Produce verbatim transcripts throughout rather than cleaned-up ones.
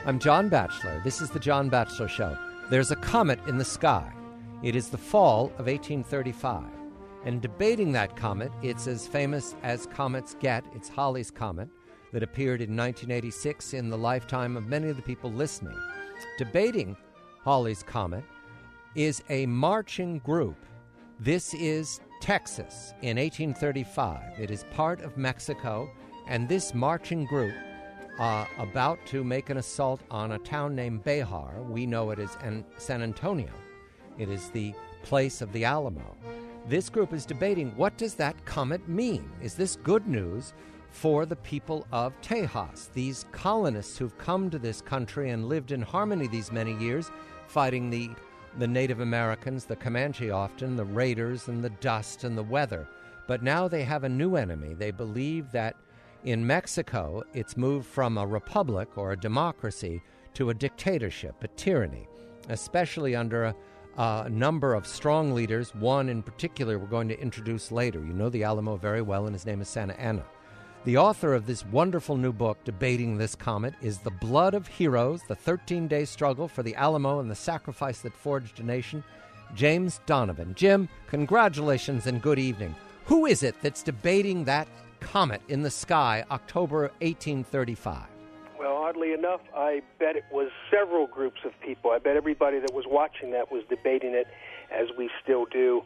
I'm John Batchelor. This is the John Batchelor Show. There's a comet in the sky. It is the fall of eighteen thirty-five. And debating that comet, it's as famous as comets get. It's Halley's Comet that appeared in nineteen eighty-six in the lifetime of many of the people listening. Debating Halley's Comet is a marching group. This is Texas in eighteen thirty-five. It is part of Mexico, and this marching group Uh, about to make an assault on a town named Bejar. We know it as An- San Antonio. It is the place of the Alamo. This group is debating, what does that comet mean? Is this good news for the people of Tejas, these colonists who've come to this country and lived in harmony these many years, fighting the, the Native Americans, the Comanche often, the raiders and the dust and the weather. But now they have a new enemy. They believe that in Mexico, it's moved from a republic or a democracy to a dictatorship, a tyranny, especially under a, a number of strong leaders. One in particular we're going to introduce later. You know the Alamo very well, and his name is Santa Anna. The author of this wonderful new book, Debating This Comet, is The Blood of Heroes, the thirteen-day struggle for the Alamo and the sacrifice that forged a nation, James Donovan. Jim, congratulations and good evening. Who is it that's debating that comet in the sky, October eighteen thirty-five? Well, oddly enough, I bet it was several groups of people. I bet everybody that was watching that was debating it, as we still do.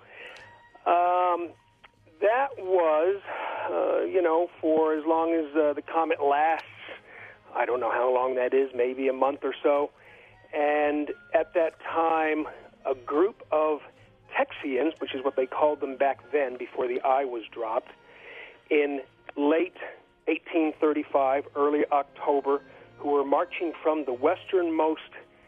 Um, that was, uh, you know, for as long as uh, the comet lasts. I don't know how long that is, maybe a month or so. And at that time, a group of Texians, which is what they called them back then before the I was dropped, in late eighteen thirty-five, early October, who were marching from the westernmost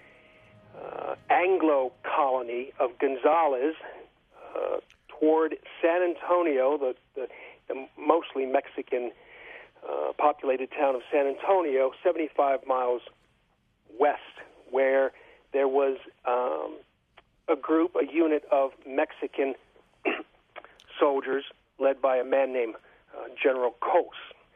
uh, Anglo colony of Gonzales uh, toward San Antonio, the, the, the mostly Mexican uh, populated town of San Antonio, seventy-five miles west, where there was um, a group, a unit of Mexican soldiers led by a man named Uh, General Cos,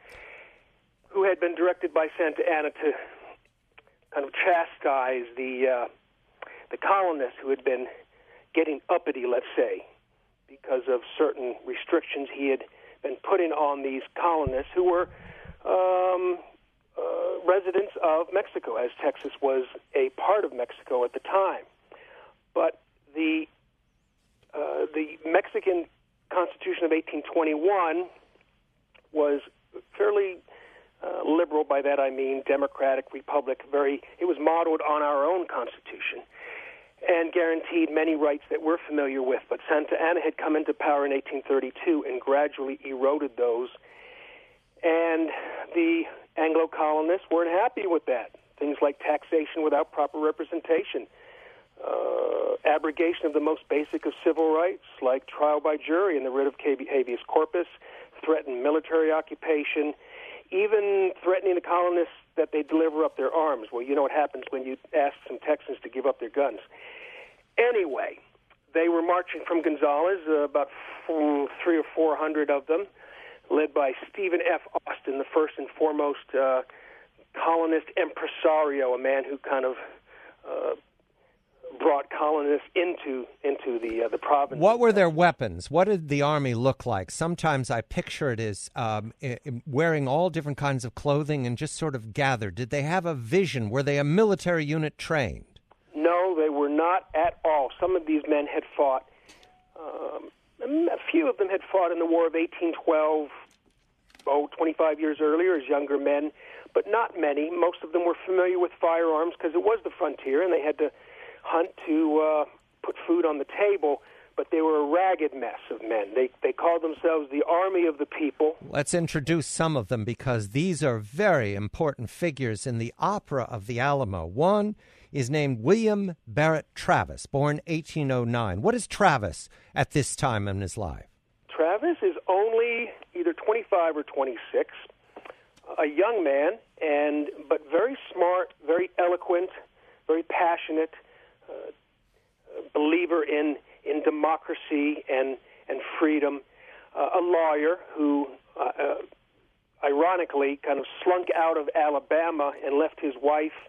who had been directed by Santa Anna to kind of chastise the uh, the colonists who had been getting uppity, let's say, because of certain restrictions he had been putting on these colonists who were um, uh, residents of Mexico, as Texas was a part of Mexico at the time. But the uh, the Mexican Constitution of eighteen twenty-one was fairly uh, liberal. By that I mean democratic, republic, very, it was modeled on our own Constitution and guaranteed many rights that we're familiar with. But Santa Anna had come into power in eighteen thirty-two and gradually eroded those. And the Anglo-colonists weren't happy with that. Things like taxation without proper representation, uh, abrogation of the most basic of civil rights, like trial by jury and the writ of habeas corpus, threatened military occupation, even threatening the colonists that they deliver up their arms. Well, you know what happens when you ask some Texans to give up their guns. Anyway, they were marching from Gonzales, uh, about four, three or four hundred of them, led by Stephen F. Austin, the first and foremost uh, colonist impresario, a man who kind of uh, brought colonists into into the uh, the province. What were their weapons? What did the army look like? Sometimes I picture it as um, wearing all different kinds of clothing and just sort of gathered. Did they have a vision? Were they a military unit trained? No, they were not at all. Some of these men had fought. Um, a few of them had fought in the War of eighteen twelve, oh, twenty-five years earlier as younger men, but not many. Most of them were familiar with firearms because it was the frontier and they had to hunt to uh, put food on the table, but they were a ragged mess of men. They they called themselves the Army of the People. Let's introduce some of them because these are very important figures in the opera of the Alamo. One is named William Barrett Travis, born eighteen oh nine. What is Travis at this time in his life? Travis is only either twenty-five or twenty-six, a young man, and but very smart, very eloquent, very passionate, uh, believer in, in democracy and, and freedom, uh, a lawyer who, uh, uh, ironically, kind of slunk out of Alabama and left his wife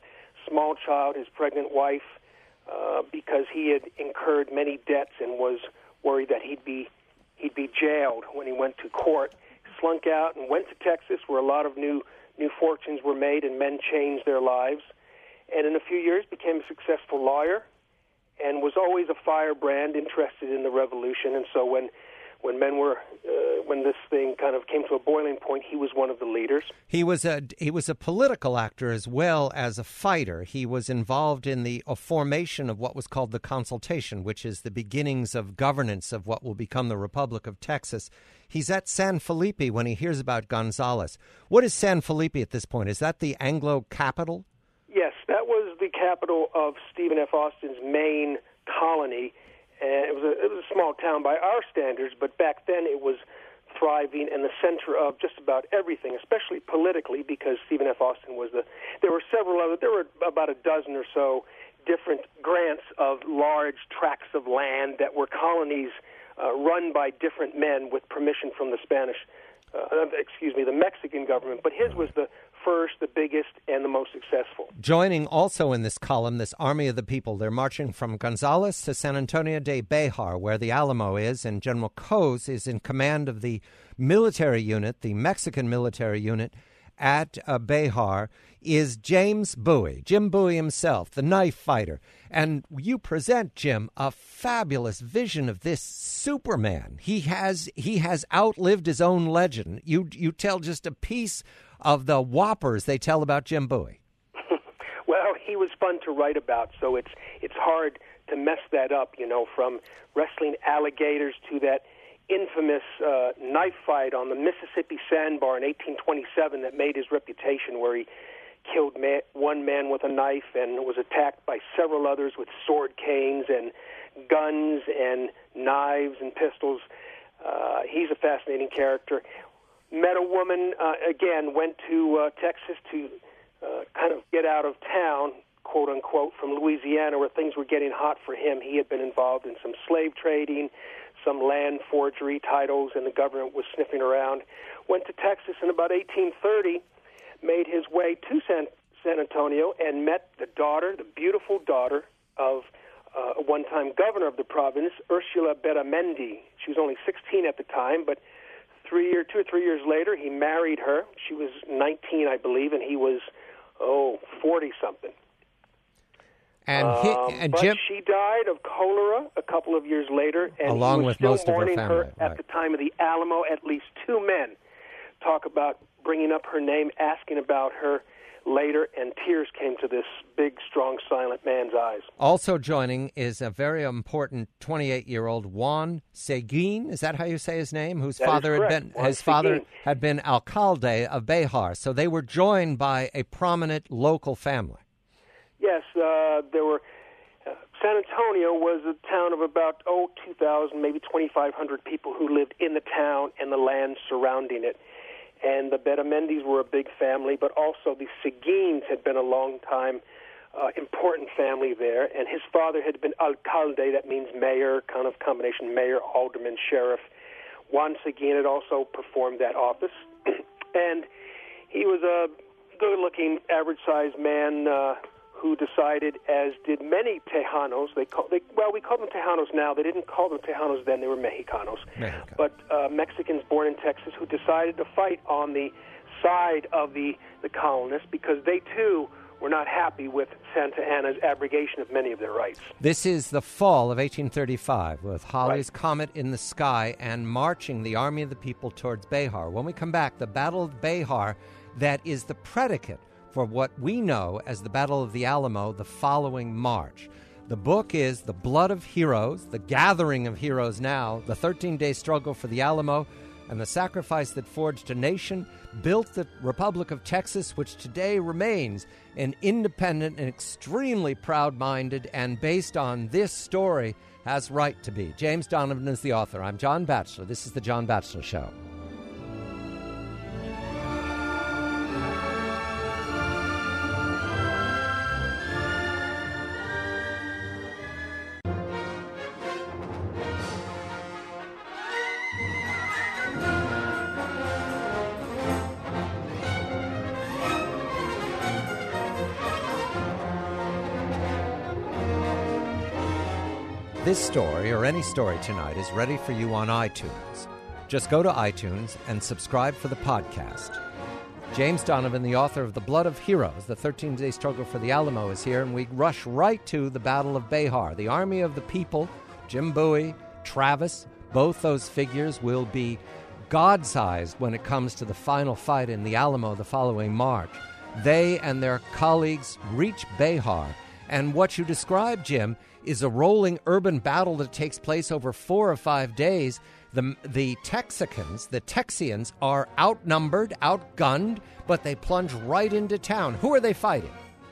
small child, his pregnant wife, uh, because he had incurred many debts and was worried that he'd be he'd be jailed when he went to court. Slunk out and went to Texas, where a lot of new new fortunes were made and men changed their lives. And in a few years became a successful lawyer and was always a firebrand, interested in the revolution. And so when when men were uh, when this thing kind of came to a boiling point, he was one of the leaders. He was a he was a political actor as well as a fighter. He was involved in the uh, formation of what was called the Consultation, which is the beginnings of governance of what will become the Republic of Texas. He's at San Felipe when he hears about Gonzales. What is San Felipe at this point? Is that the Anglo capital? Yes, that was the capital of Stephen F. Austin's main colony. And it was a it was a small town by our standards, but back then it was thriving and the center of just about everything, especially politically, because Stephen F. Austin was the. There were several other. There were about a dozen or so different grants of large tracts of land that were colonies uh, run by different men with permission from the Spanish. Uh, excuse me, the Mexican government. But his was the first, the biggest, and the most successful. Joining also in this column, this Army of the People. They're marching from Gonzales to San Antonio de Bejar, where the Alamo is, and General Coase is in command of the military unit, the Mexican military unit at uh, Bejar, is James Bowie, Jim Bowie himself, the knife fighter. And you present, Jim, a fabulous vision of this Superman. He has he has outlived his own legend. You you tell just a piece of the whoppers they tell about Jim Bowie. Well, he was fun to write about, so it's it's hard to mess that up, you know, from wrestling alligators to that infamous uh, knife fight on the Mississippi Sandbar in eighteen twenty-seven that made his reputation, where he killed man, one man with a knife and was attacked by several others with sword canes and guns and knives and pistols. Uh, he's a fascinating character. Met a woman, uh, again, went to uh, Texas to uh, kind of get out of town, quote unquote, from Louisiana, where things were getting hot for him. He had been involved in some slave trading, some land forgery titles, and the government was sniffing around. Went to Texas in about eighteen thirty, made his way to San, San Antonio, and met the daughter, the beautiful daughter of uh, a one-time governor of the province, Ursula Beramendi. She was only sixteen at the time, but three or two or three years later, he married her. She was nineteen, I believe, and he was, oh, forty-something. And, he, um, and but Jim, she died of cholera a couple of years later, and along he was with still most of her mourning family, her right. at the time of the Alamo. At least two men talk about bringing up her name, asking about her later, and tears came to this big, strong, silent man's eyes. Also joining is a very important twenty-eight-year-old Juan Seguin. Is that how you say his name? Whose That father is had correct. been Juan his father Seguin. had been alcalde of Bejar. So they were joined by a prominent local family. Yes, uh, there were. Uh, San Antonio was a town of about oh two thousand, maybe twenty-five hundred people who lived in the town and the land surrounding it. And the Beramendis were a big family, but also the Seguins had been a long time uh, important family there. And his father had been alcalde, that means mayor, kind of combination mayor, alderman, sheriff. Juan Seguin had also performed that office. And he was a good-looking, average-sized man uh, who decided, as did many Tejanos, they call, they, well, we call them Tejanos now. They didn't call them Tejanos then. They were Mexicanos. Mexico. But uh, Mexicans born in Texas who decided to fight on the side of the, the colonists because they, too, were not happy with Santa Anna's abrogation of many of their rights. This is the fall of eighteen thirty-five, with Halley's Right. Comet in the sky and marching the Army of the People towards Bejar. When we come back, the Battle of Bejar, that is the predicate for what we know as the Battle of the Alamo the following March. The book is The Blood of Heroes, the gathering of heroes now, the thirteen-day struggle for the Alamo, and the sacrifice that forged a nation, built the Republic of Texas, which today remains an independent and extremely proud-minded, and based on this story, has right to be. James Donovan is the author. I'm John Batchelor. This is The John Batchelor Show. this story or any story tonight is ready for you on iTunes. Just go to iTunes and subscribe for the podcast. James Donovan, the author of The Blood of Heroes, the thirteen-day struggle for the Alamo, is here, and we rush right to the Battle of Behar. The Army of the People, Jim Bowie, Travis, both those figures will be God-sized when it comes to the final fight in the Alamo the following March. They and their colleagues reach Behar, and what you described, Jim, is a rolling urban battle that takes place over four or five days. The, the Texicans, the Texians, are outnumbered, outgunned, but they plunge right into town. Who are they fighting?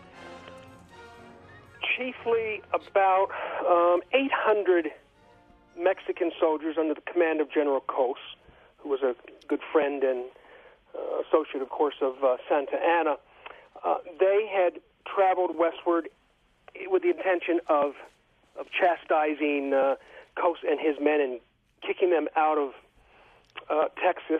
Chiefly about um, eight hundred Mexican soldiers under the command of General Cos, who was a good friend and uh, associate, of course, of uh, Santa Anna. Uh, they had traveled westward with the intention of of chastising uh, Cos and his men and kicking them out of uh, Texas.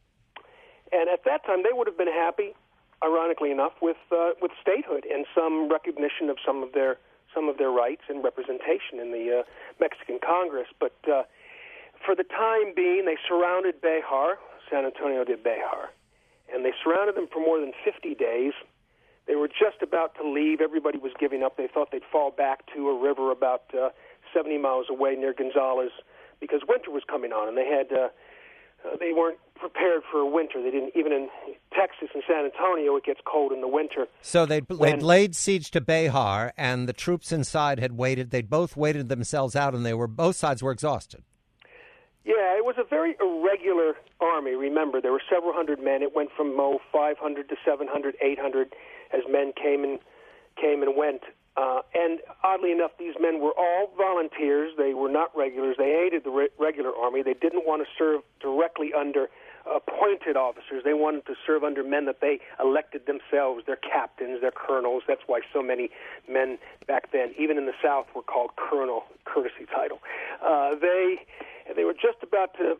And at that time, they would have been happy, ironically enough, with uh, with statehood and some recognition of some of their some of their rights and representation in the uh, Mexican Congress. But uh, for the time being, they surrounded Behar, San Antonio de Behar, and they surrounded them for more than fifty days. They were just about to leave. Everybody was giving up. They thought they'd fall back to a river about uh, seventy miles away near Gonzales, because winter was coming on, and they had uh, uh, they weren't prepared for winter. They didn't even in Texas and San Antonio. It gets cold in the winter. So they'd, when, they'd laid siege to Behar, and the troops inside had waited. They'd both waited themselves out, and they were both sides were exhausted. Yeah, it was a very irregular army. Remember, there were several hundred men. It went from oh, five hundred to seven hundred, eight hundred as men came and came and went. Uh, and oddly enough, these men were all volunteers. They were not regulars. They hated the re- regular army. They didn't want to serve directly under appointed officers. They wanted to serve under men that they elected themselves, their captains, their colonels. That's why so many men back then, even in the South, were called colonel, courtesy title. Uh, they they were just about to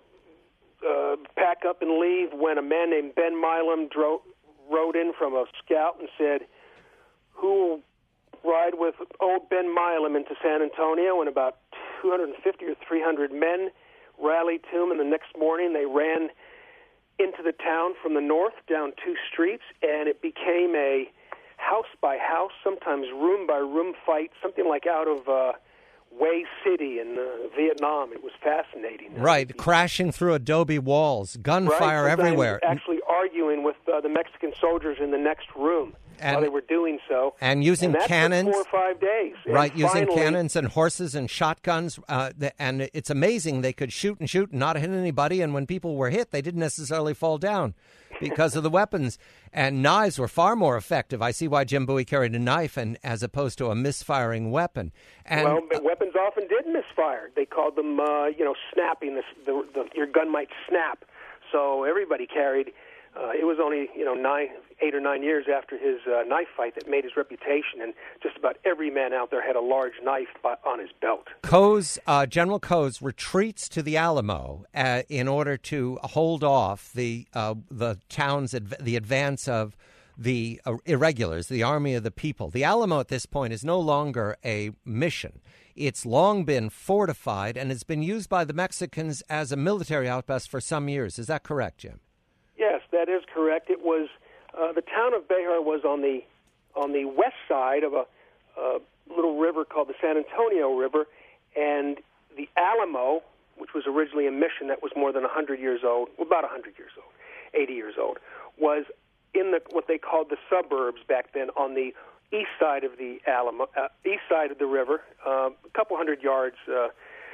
uh, pack up and leave when a man named Ben Milam dro- rode in from a scout and said, "Who will ride with old Ben Milam into San Antonio?" And about two hundred fifty or three hundred men rallied to him, and the next morning they ran into the town from the north down two streets, and it became a house-by-house, sometimes room-by-room fight, something like out of uh, Way City in uh, Vietnam. It was fascinating. Right, uh, crashing through adobe walls, gunfire right, everywhere. Actually arguing with uh, the Mexican soldiers in the next room. And, while they were doing so. And using and that cannons. Took four or five days. Right, and using finally, cannons and horses and shotguns. Uh, the, and it's amazing. They could shoot and shoot and not hit anybody. And when people were hit, they didn't necessarily fall down because of the weapons. And knives were far more effective. I see why Jim Bowie carried a knife and as opposed to a misfiring weapon. And, well, but weapons often did misfire. They called them, uh, you know, snapping. The, the, the, your gun might snap. So everybody carried. Uh, it was only, you know, nine, eight or nine years after his uh, knife fight that made his reputation, and just about every man out there had a large knife by, on his belt. Cos, uh, General Cos retreats to the Alamo uh, in order to hold off the uh, the town's adv- the advance of the uh, irregulars, the Army of the People. The Alamo at this point is no longer a mission. It's long been fortified, and it's been used by the Mexicans as a military outpost for some years. Is that correct, Jim? Yes, that is correct. It was uh, the town of Behar was on the on the west side of a, a little river called the San Antonio River, and the Alamo, which was originally a mission that was more than one hundred years old, well, about one hundred years old, eighty years old, was in the what they called the suburbs back then on the east side of the Alamo, uh, east side of the river, uh, a couple hundred yards uh,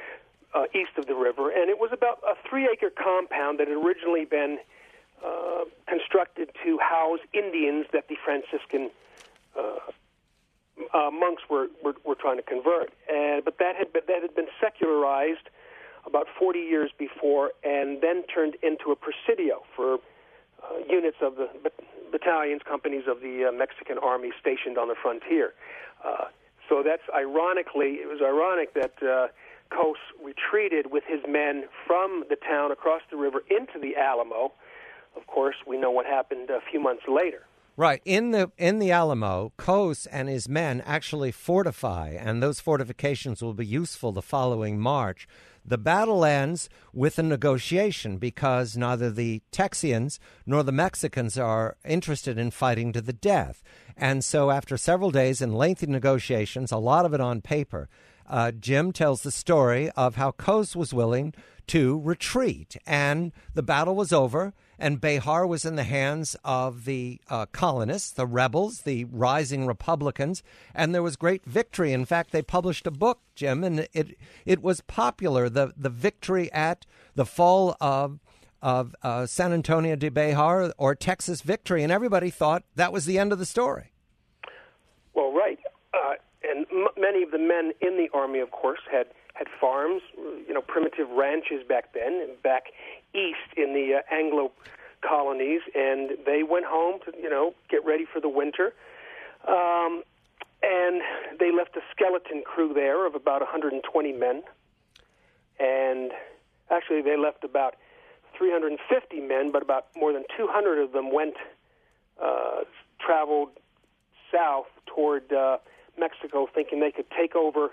uh, east of the river, and it was about a three-acre compound that had originally been Uh, constructed to house Indians that the Franciscan uh, uh, monks were, were were trying to convert, and but that had been, that had been secularized about forty years before, and then turned into a presidio for uh, units of the bat- battalions, companies of the uh, Mexican army stationed on the frontier. Uh, so that's ironically, it was ironic that uh, Cos retreated with his men from the town across the river into the Alamo. Of course, we know what happened a few months later. Right. In the in the Alamo, Cos and his men actually fortify, and those fortifications will be useful the following March. The battle ends with a negotiation because neither the Texians nor the Mexicans are interested in fighting to the death. And so after several days and lengthy negotiations, a lot of it on paper, uh, Jim tells the story of how Cos was willing to retreat. And the battle was over, and Béjar was in the hands of the uh, colonists, the rebels, the rising Republicans, and there was great victory. In fact, they published a book, Jim, and it it was popular, the, the victory at the fall of of uh, San Antonio de Béjar, or Texas Victory, and everybody thought that was the end of the story. Well, right. Uh, and m- many of the men in the Army, of course, had had farms, you know, primitive ranches back then, and back east in the uh, Anglo colonies, and they went home to, you know, get ready for the winter. Um, and they left a skeleton crew there of about one hundred twenty men. And actually, they left about three hundred fifty men, but about more than two hundred of them went, uh, traveled south toward uh, Mexico, thinking they could take over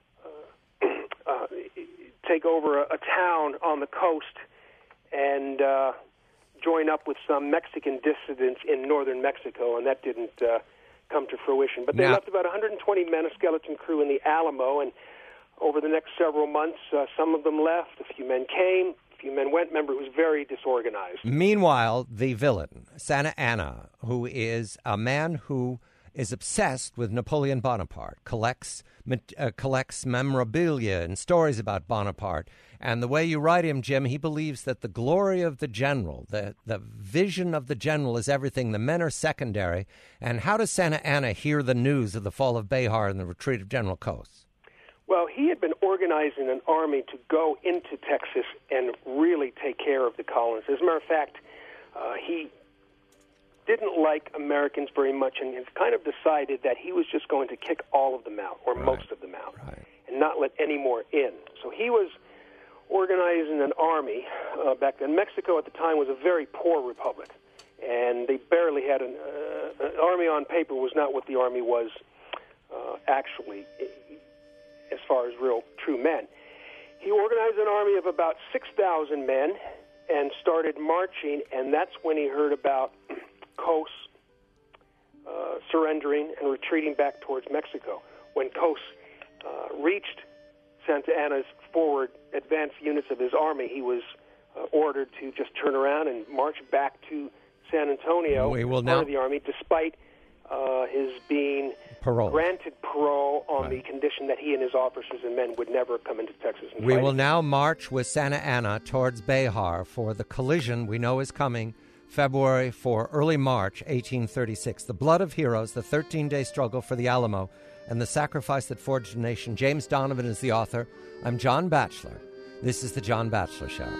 Uh, take over a, a town on the coast and uh, join up with some Mexican dissidents in northern Mexico, and that didn't uh, come to fruition. But they now, left about one hundred twenty men, a skeleton crew in the Alamo, and over the next several months, uh, some of them left, a few men came, a few men went. Remember, it was very disorganized. Meanwhile, the villain, Santa Anna, who is a man who is obsessed with Napoleon Bonaparte, collects uh, collects memorabilia and stories about Bonaparte. And the way you write him, Jim, he believes that the glory of the general, the, the vision of the general is everything. The men are secondary. And how does Santa Anna hear the news of the fall of Béjar and the retreat of General Cos? Well, he had been organizing an army to go into Texas and really take care of the colonies. As a matter of fact, uh, he didn't like Americans very much and has kind of decided that he was just going to kick all of them out, or right. most of them out, right. and not let any more in. So he was organizing an army. Uh, back then, Mexico at the time was a very poor republic, and they barely had an, uh, an army on paper was not what the army was uh, actually, as far as real true men. He organized an army of about six thousand men and started marching, and that's when he heard about Cos uh, surrendering and retreating back towards Mexico. When Cos uh, reached Santa Anna's forward advanced units of his army, he was uh, ordered to just turn around and march back to San Antonio we will as now... part of the army, despite uh, his being parole. granted parole on right. the condition that he and his officers and men would never come into Texas and We fight. will now march with Santa Anna towards Béjar for the collision we know is coming February for early March eighteen thirty-six. The blood of heroes, the thirteen-day struggle for the Alamo, and the sacrifice that forged a nation. James Donovan is the author. I'm John Batchelor. This is The John Batchelor Show.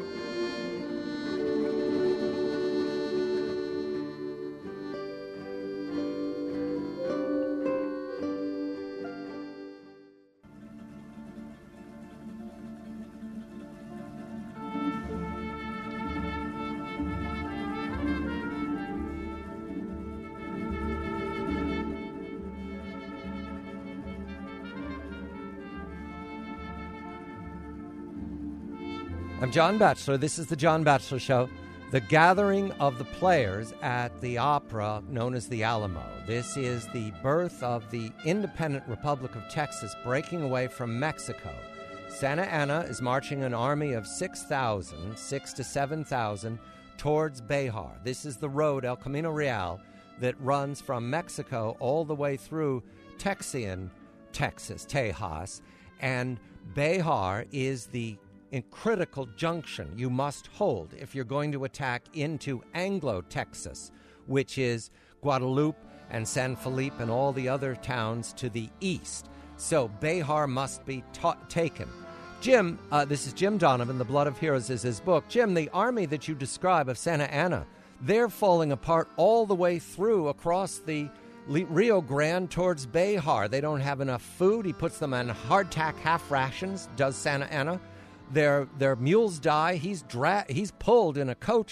I'm John Batchelor. This is The John Batchelor Show. The gathering of the players at the opera known as the Alamo. This is the birth of the independent Republic of Texas breaking away from Mexico. Santa Anna is marching an army of six thousand, six to seven thousand, towards Béjar. This is the road, El Camino Real, that runs from Mexico all the way through Texian, Texas, Tejas. And Béjar is the in critical junction you must hold if you're going to attack into Anglo-Texas, which is Guadalupe and San Felipe and all the other towns to the east. So Béjar must be ta- taken. Jim, uh, this is Jim Donovan, The Blood of Heroes is his book. Jim, the army that you describe of Santa Anna, they're falling apart all the way through across the Rio Grande towards Béjar. They don't have enough food. He puts them on hardtack half rations, does Santa Anna. Their their mules die. He's dra- He's pulled in a coach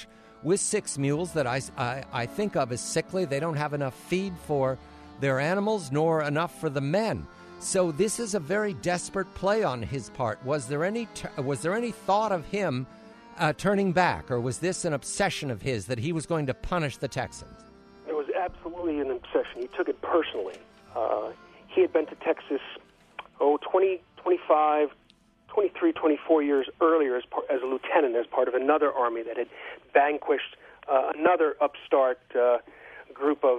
with six mules that I, I, I think of as sickly. They don't have enough feed for their animals nor enough for the men. So this is a very desperate play on his part. Was there any t- was there any thought of him uh, turning back, or was this an obsession of his that he was going to punish the Texans? It was absolutely an obsession. He took it personally. Uh, he had been to Texas, oh, twenty, twenty-five, twenty-three, twenty-four years earlier as, par- as a lieutenant, as part of another army that had vanquished uh, another upstart uh, group of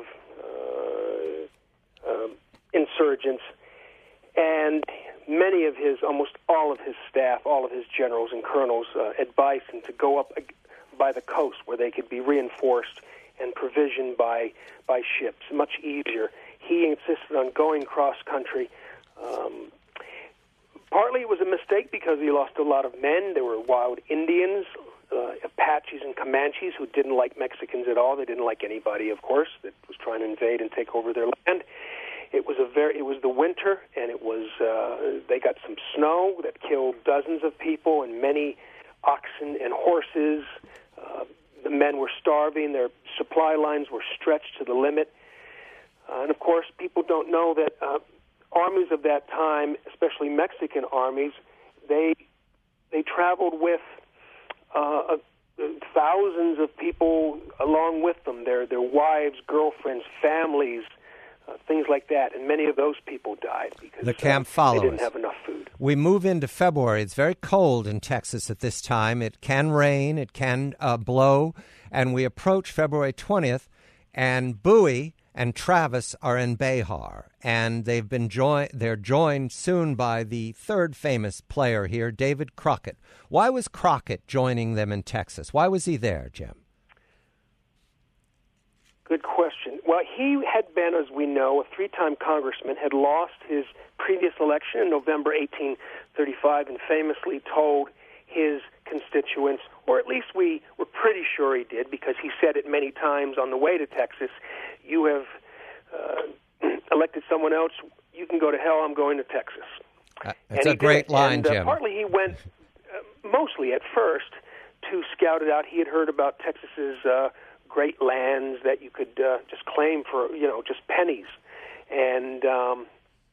uh, uh, insurgents. And many of his, almost all of his staff, all of his generals and colonels uh, advised him to go up by the coast where they could be reinforced and provisioned by by ships, much easier. He insisted on going cross-country. Um, partly it was a mistake because he lost a lot of men. There were wild Indians, uh, Apaches and Comanches who didn't like Mexicans at all. They didn't like anybody, of course, that was trying to invade and take over their land. It was a very. It was the winter, and it was. Uh, they got some snow that killed dozens of people and many oxen and horses. Uh, the men were starving. Their supply lines were stretched to the limit. Uh, and of course, people don't know that uh, armies of that time, especially Mexican armies, they they traveled with uh, thousands of people along with them. Their their wives, girlfriends, families. Uh, things like that, and many of those people died because the camp uh, followers. They didn't have enough food. We move into February. It's very cold in Texas at this time. It can rain, it can uh, blow, and we approach February twentieth, and Bowie and Travis are in Behar, and they've been joined. They're joined soon by the third famous player here, David Crockett. Why was Crockett joining them in Texas? Why was he there, Jim? Good question. Well, he had been, as we know, a three-time congressman, had lost his previous election in November eighteen thirty-five, and famously told his constituents, or at least we were pretty sure he did, because he said it many times on the way to Texas, you have uh, elected someone else, you can go to hell, I'm going to Texas. Uh, that's a great did. line, and, uh, Jim. Partly he went, uh, mostly at first, to scout it out. He had heard about Texas's uh, great lands that you could uh, just claim for, you know, just pennies. And um,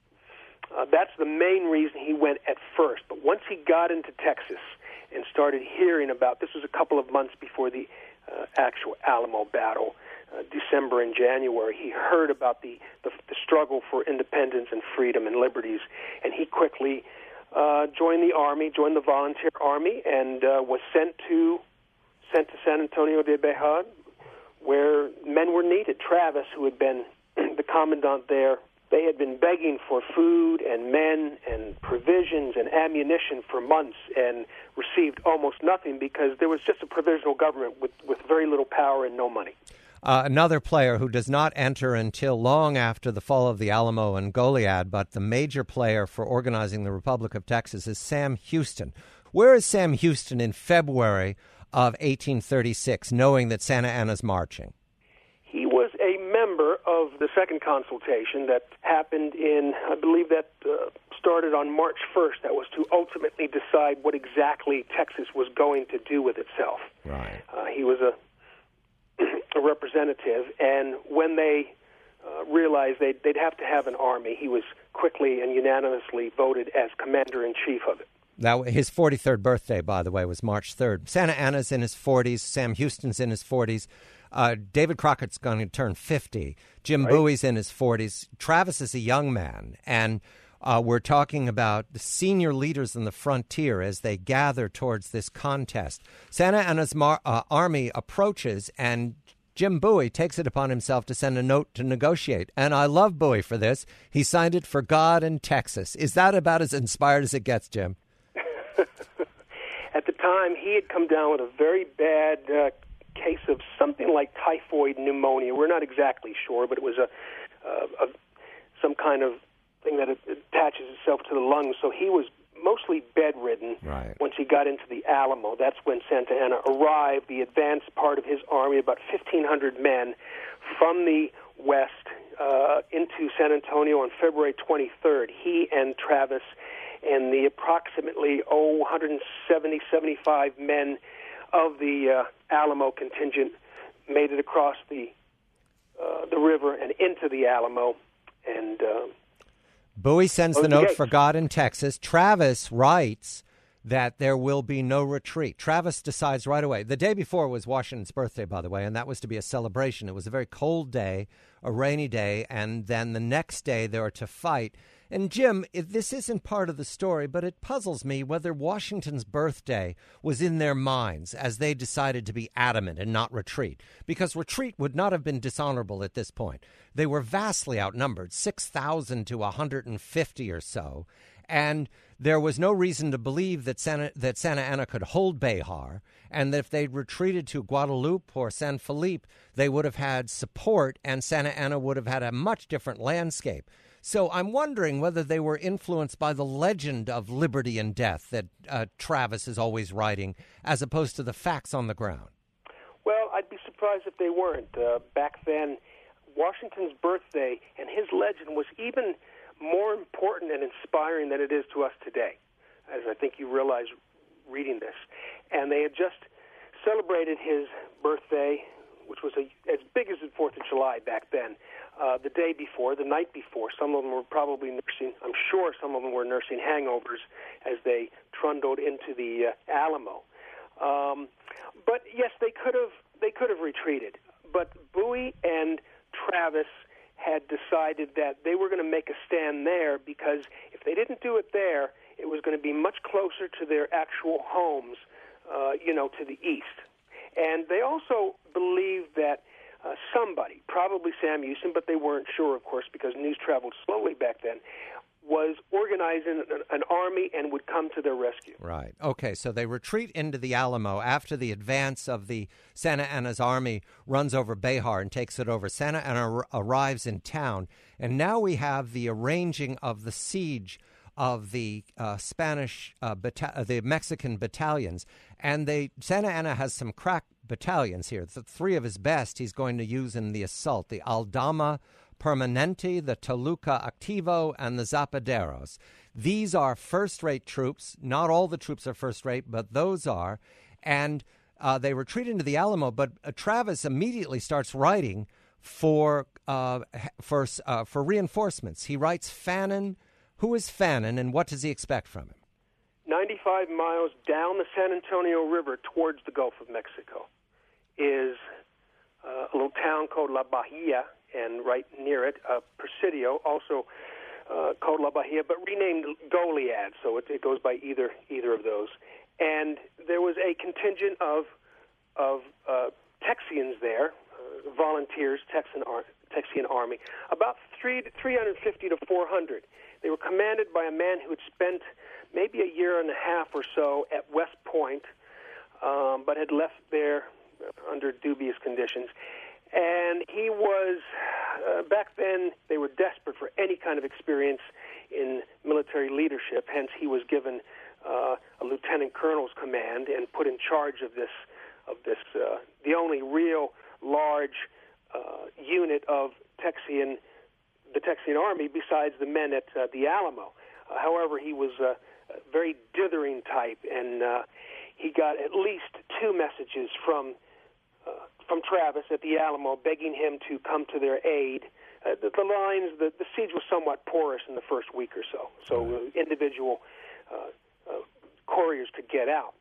uh, that's the main reason he went at first. But once he got into Texas and started hearing about, this was a couple of months before the uh, actual Alamo battle, uh, December and January, he heard about the, the, the struggle for independence and freedom and liberties, and he quickly uh, joined the Army, joined the volunteer Army, and uh, was sent to, sent to San Antonio de Behar, where men were needed. Travis, who had been the commandant there, they had been begging for food and men and provisions and ammunition for months and received almost nothing because there was just a provisional government with, with very little power and no money. Uh, another player who does not enter until long after the fall of the Alamo and Goliad, but the major player for organizing the Republic of Texas, is Sam Houston. Where is Sam Houston in February of eighteen thirty-six, knowing that Santa Anna's marching? He was a member of the second consultation that happened in, I believe that uh, started on March first. That was to ultimately decide what exactly Texas was going to do with itself. Right. Uh, he was a, a representative, and when they uh, realized they'd, they'd have to have an army, he was quickly and unanimously voted as commander-in-chief of it. That, his forty-third birthday, by the way, was March third. Santa Anna's in his forties. Sam Houston's in his forties. Uh, David Crockett's going to turn fifty. Jim right. Bowie's in his forties. Travis is a young man. And uh, we're talking about the senior leaders in the frontier as they gather towards this contest. Santa Anna's mar- uh, army approaches, and Jim Bowie takes it upon himself to send a note to negotiate. And I love Bowie for this. He signed it for God and Texas. Is that about as inspired as it gets, Jim? At the time, he had come down with a very bad uh, case of something like typhoid pneumonia. We're not exactly sure, but it was a, uh, a some kind of thing that attaches itself to the lungs. So he was mostly bedridden right. once he got into the Alamo. That's when Santa Anna arrived, the advanced part of his army, about fifteen hundred men from the west uh, into San Antonio on February twenty-third. He and Travis and the approximately, oh, one hundred seventy, seventy-five men of the uh, Alamo contingent made it across the uh, the river and into the Alamo, and uh, Bowie sends the the note gates. for God in Texas. Travis writes that there will be no retreat. Travis decides right away. The day before was Washington's birthday, by the way, and that was to be a celebration. It was a very cold day, a rainy day, and then the next day they were to fight. And, Jim, if this isn't part of the story, but it puzzles me whether Washington's birthday was in their minds as they decided to be adamant and not retreat, because retreat would not have been dishonorable at this point. They were vastly outnumbered, six thousand to one hundred fifty or so, and there was no reason to believe that Santa, that Santa Anna could hold Behar, and that if they'd retreated to Guadalupe or San Felipe, they would have had support, and Santa Anna would have had a much different landscape. So I'm wondering whether they were influenced by the legend of liberty and death that uh, Travis is always writing, as opposed to the facts on the ground. Well, I'd be surprised if they weren't. Uh, back then, Washington's birthday and his legend was even more important and inspiring than it is to us today, as I think you realize reading this. And they had just celebrated his birthday, which was a, as big as the fourth of July back then, uh, the day before, the night before. Some of them were probably nursing, I'm sure some of them were nursing hangovers as they trundled into the uh, Alamo. Um, but yes, they could have they could have retreated. But Bowie and Travis had decided that they were going to make a stand there, because if they didn't do it there, it was going to be much closer to their actual homes, uh, you know, to the east. And they also believed that uh, somebody, probably Sam Houston, but they weren't sure, of course, because news traveled slowly back then, was organizing an, an army and would come to their rescue. Right. Okay, so they retreat into the Alamo after the advance of the Santa Anna's army runs over Behar and takes it over. Santa Anna ar- arrives in town, and now we have the arranging of the siege of the uh, Spanish, uh, bata- the Mexican battalions. And they Santa Anna has some crack battalions here. The three of his best he's going to use in the assault: the Aldama Permanente, the Toluca Activo, and the Zapaderos. These are first-rate troops. Not all the troops are first-rate, but those are. And uh, they retreat into the Alamo, but uh, Travis immediately starts writing for uh, for uh, for reinforcements. He writes Fannin. Who is Fannin, and what does he expect from him? ninety-five miles down the San Antonio River towards the Gulf of Mexico is uh, a little town called La Bahia, and right near it, uh, Presidio, also uh, called La Bahia, but renamed Goliad, so it, it goes by either either of those. And there was a contingent of of uh, Texians there, uh, volunteers, Texan ar- Texian army, about three three hundred fifty to four hundred. They were commanded by a man who had spent maybe a year and a half or so at West Point, um, but had left there under dubious conditions. And he was, uh, back then, they were desperate for any kind of experience in military leadership. Hence, he was given uh, a lieutenant colonel's command and put in charge of this, of this uh, the only real large uh, unit of Texian the Texian army besides the men at uh, the Alamo. Uh, however, he was uh, a very dithering type, and uh, he got at least two messages from uh, from Travis at the Alamo begging him to come to their aid. Uh, the, the lines, the, the siege was somewhat porous in the first week or so, so uh, individual uh, uh, couriers could get out.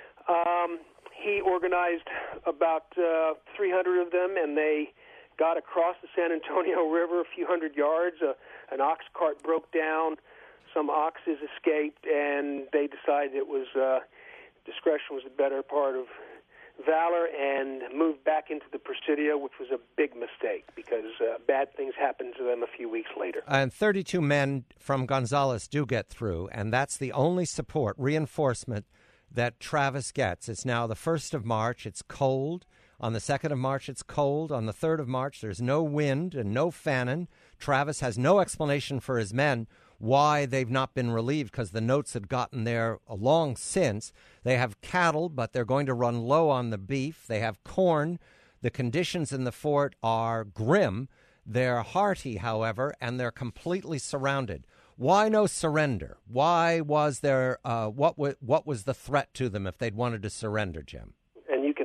Um, he organized about uh, three hundred of them, and they got across the San Antonio River a few hundred yards. Uh, an ox cart broke down. Some oxes escaped, and they decided it was uh, discretion was the better part of valor, and moved back into the Presidio, which was a big mistake because uh, bad things happened to them a few weeks later. And thirty-two men from Gonzales do get through, and that's the only support, reinforcement that Travis gets. It's now the first of March. It's cold. On the second of March, it's cold. On the third of March, there's no wind and no Fannin. Travis has no explanation for his men why they've not been relieved, because the notes had gotten there long since. They have cattle, but they're going to run low on the beef. They have corn. The conditions in the fort are grim. They're hearty, however, and they're completely surrounded. Why no surrender? Why was there, uh, what, w- what was the threat to them if they'd wanted to surrender, Jim?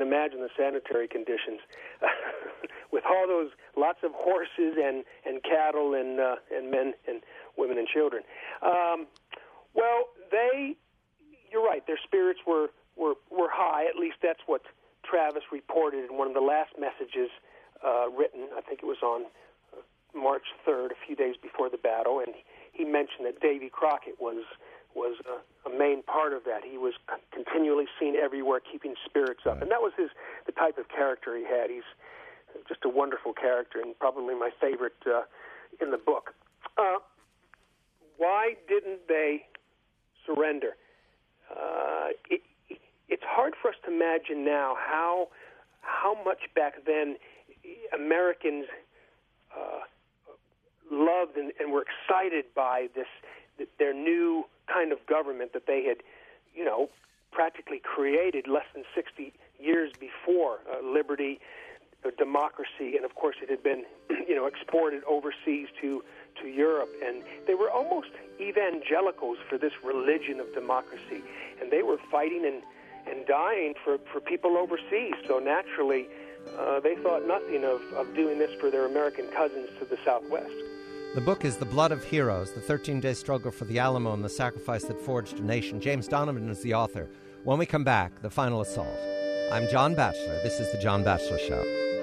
imagine the sanitary conditions with all those lots of horses and, and cattle and uh, and men and women and children. Um, well, they, you're right. Their spirits were, were were high. At least that's what Travis reported in one of the last messages uh, written. I think it was on uh, March third, a few days before the battle, and he mentioned that Davy Crockett was was a, a main part of that. He was continually seen everywhere, keeping spirits up, and that was his the type of character he had. He's just a wonderful character, and probably my favorite uh, in the book. Uh, why didn't they surrender? Uh, it, it's hard for us to imagine now how how much back then Americans uh, loved and, and were excited by this their new kind of government that they had, you know, practically created less than sixty years before. Uh, liberty, uh, democracy, and of course it had been, you know, exported overseas to to Europe, and they were almost evangelicals for this religion of democracy, and they were fighting and, and dying for, for people overseas. So naturally, uh, they thought nothing of, of doing this for their American cousins to the southwest. The book is The Blood of Heroes, the thirteen-day struggle for the Alamo and the sacrifice that forged a nation. James Donovan is the author. When we come back, the final assault. I'm John Batchelor. This is The John Batchelor Show.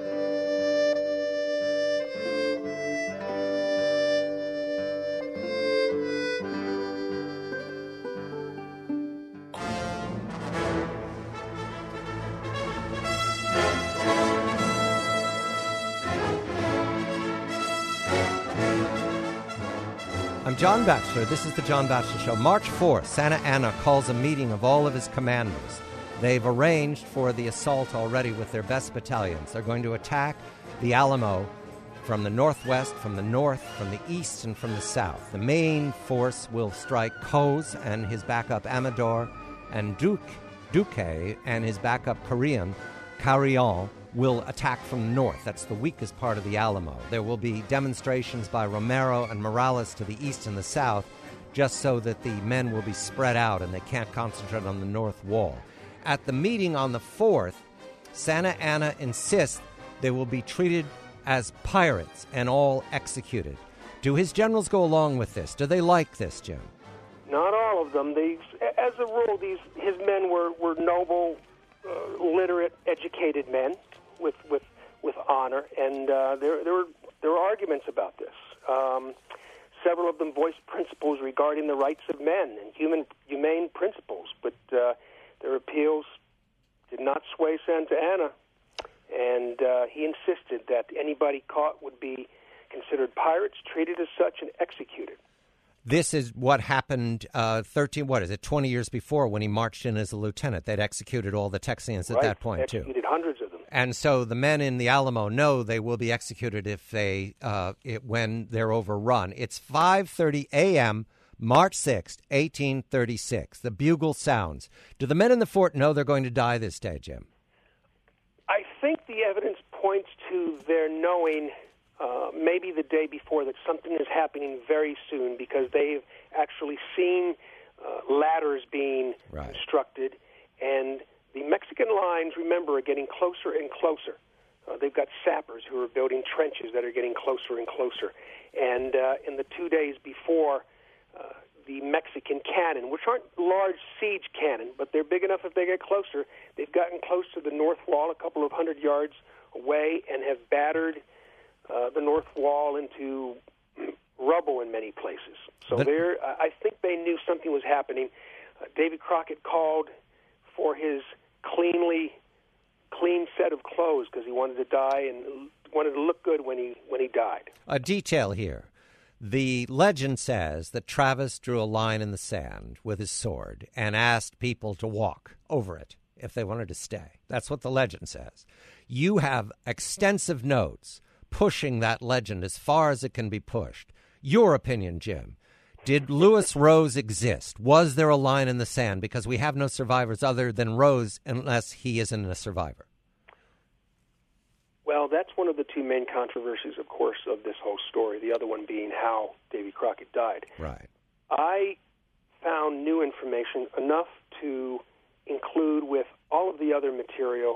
I'm John Batchelor. This is The John Batchelor Show. March fourth, Santa Anna calls a meeting of all of his commanders. They've arranged for the assault already with their best battalions. They're going to attack the Alamo from the northwest, from the north, from the east, and from the south. The main force will strike Coase and his backup Amador, and Duque, Duque and his backup Korean, Carillon, will attack from the north. That's the weakest part of the Alamo. There will be demonstrations by Romero and Morales to the east and the south, just so that the men will be spread out and they can't concentrate on the north wall. At the meeting on the fourth, Santa Anna insists they will be treated as pirates and all executed. Do his generals go along with this? Do they like this, Jim? Not all of them. They, as a rule, these his men were, were noble, uh, literate, educated men with with, with honor, and uh, there there were there were arguments about this. Um, several of them voiced principles regarding the rights of men and human humane principles, but uh, their appeals did not sway Santa Anna, and uh, he insisted that anybody caught would be considered pirates, treated as such, and executed. This is what happened uh, thirteen, what is it, twenty years before when he marched in as a lieutenant. They'd executed all the Texians at right. that point, executed too. Executed hundreds of them. And so the men in the Alamo know they will be executed if they uh, it, when they're overrun. It's five thirty a.m., March sixth, eighteen thirty-six. The bugle sounds. Do the men in the fort know they're going to die this day, Jim? I think the evidence points to their knowing uh, maybe the day before that something is happening very soon, because they've actually seen uh, ladders being right. constructed, and the Mexican lines, remember, are getting closer and closer. Uh, they've got sappers who are building trenches that are getting closer and closer. And uh, in the two days before, uh, the Mexican cannon, which aren't large siege cannon, but they're big enough if they get closer, they've gotten close to the north wall, a couple of hundred yards away, and have battered uh, the north wall into rubble in many places. So but- there, I think they knew something was happening. Uh, David Crockett called for his cleanly, clean set of clothes because he wanted to die and wanted to look good when he when he died. A detail here. The legend says that Travis drew a line in the sand with his sword and asked people to walk over it if they wanted to stay. That's what the legend says. You have extensive notes pushing that legend as far as it can be pushed. Your opinion, Jim. Did Lewis Rose exist? Was there a line in the sand? Because we have no survivors other than Rose unless he isn't a survivor. Well, that's one of the two main controversies, of course, of this whole story, the other one being how Davy Crockett died. Right. I found new information enough to include with all of the other material uh,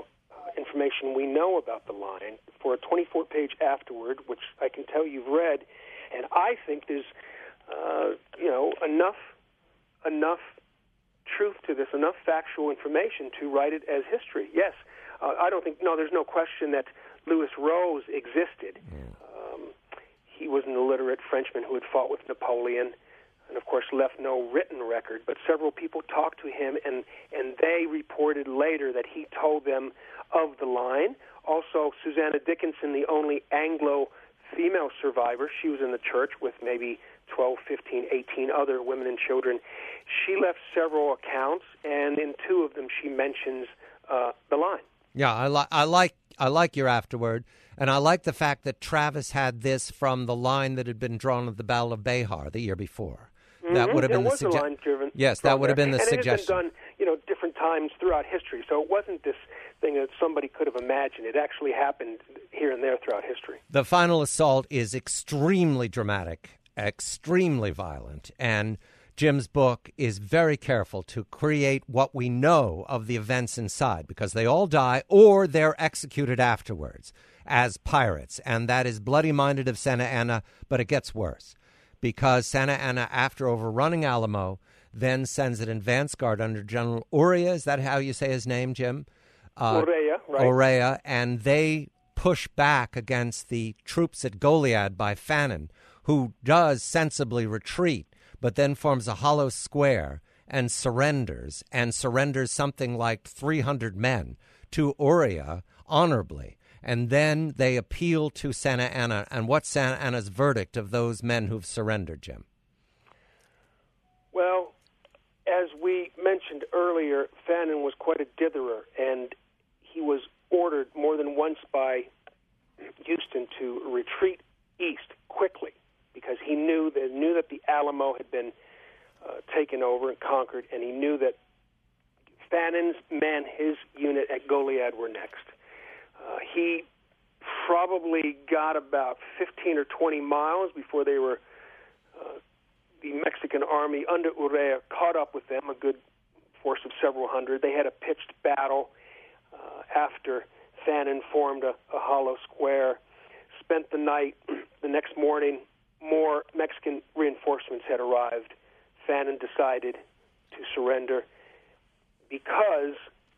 information we know about the line for a twenty-four page afterword, which I can tell you've read, and I think there's, uh, you know, enough enough truth to this, enough factual information to write it as history. Yes, uh, I don't think, no, there's no question that Louis Rose existed. Yeah. Um, he was an illiterate Frenchman who had fought with Napoleon, and of course left no written record, but several people talked to him, and, and they reported later that he told them of the line. Also, Susanna Dickinson, the only Anglo female survivor, she was in the church with maybe twelve, fifteen, eighteen other women and children. She left several accounts, and in two of them she mentions uh, the line. Yeah, I, li- I like I like your afterword, and I like the fact that Travis had this from the line that had been drawn at the Battle of Behar the year before. Mm-hmm. That would have been there the was a line driven. Yes, that would have been the and suggestion. And it had been done, you know, different times throughout history, so it wasn't this thing that somebody could have imagined. It actually happened here and there throughout history. The final assault is extremely dramatic, extremely violent, and Jim's book is very careful to create what we know of the events inside, because they all die or they're executed afterwards as pirates, and that is bloody-minded of Santa Anna, but it gets worse, because Santa Anna, after overrunning Alamo, then sends an advance guard under General Urrea. Is that how you say his name, Jim? Uh, Urrea, right. Urrea, and they push back against the troops at Goliad by Fannin, who does sensibly retreat, but then forms a hollow square and surrenders, and surrenders something like three hundred men to Urrea honorably. And then they appeal to Santa Anna. And what's Santa Anna's verdict of those men who've surrendered, Jim? Well, as we mentioned earlier, Fannin was quite a ditherer, and he was ordered more than once by Houston to retreat east quickly, because he knew that knew that the Alamo had been uh, taken over and conquered, and he knew that Fannin's men, his unit at Goliad, were next. Uh, he probably got about fifteen or twenty miles before they were uh, the Mexican army under Urrea caught up with them, a good force of several hundred. They had a pitched battle uh, after Fannin formed a, a hollow square, spent the night. The next morning, more Mexican reinforcements had arrived. Fannin decided to surrender because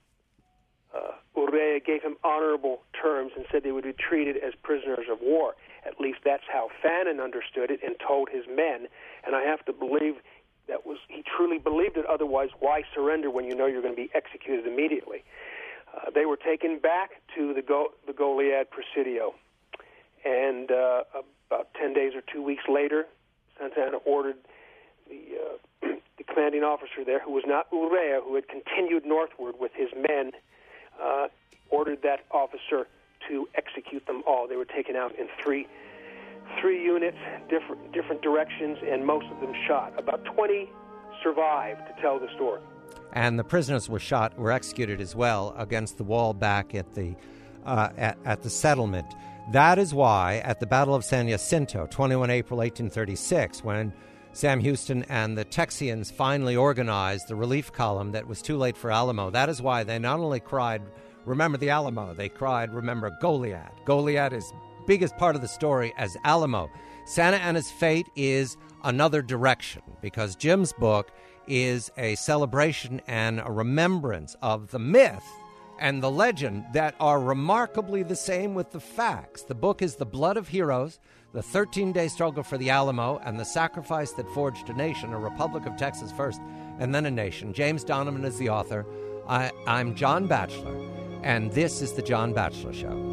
uh, Urrea gave him honorable terms and said they would be treated as prisoners of war. At least that's how Fannin understood it and told his men. And I have to believe that was he truly believed it. Otherwise, why surrender when you know you're going to be executed immediately? Uh, they were taken back to the, Go- the Goliad Presidio. And uh, about ten days or two weeks later, Santa Anna ordered the, uh, the commanding officer there, who was not Urrea, who had continued northward with his men, uh, ordered that officer to execute them all. They were taken out in three three units, different different directions, and most of them shot. About twenty survived to tell the story. And the prisoners were shot, were executed as well against the wall back at the uh, at, at the settlement. That is why, at the Battle of San Jacinto, twenty-first of April, eighteen thirty-six, when Sam Houston and the Texians finally organized the relief column that was too late for Alamo, that is why they not only cried, "Remember the Alamo," they cried, "Remember Goliad." Goliad is biggest part of the story as Alamo. Santa Anna's fate is another direction, because Jim's book is a celebration and a remembrance of the myth and the legend that are remarkably the same with the facts. The book is The Blood of Heroes, the thirteen-day struggle for the Alamo, and the sacrifice that forged a nation, a Republic of Texas first, and then a nation. James Donovan is the author. I, I'm John Batchelor, and this is The John Batchelor Show.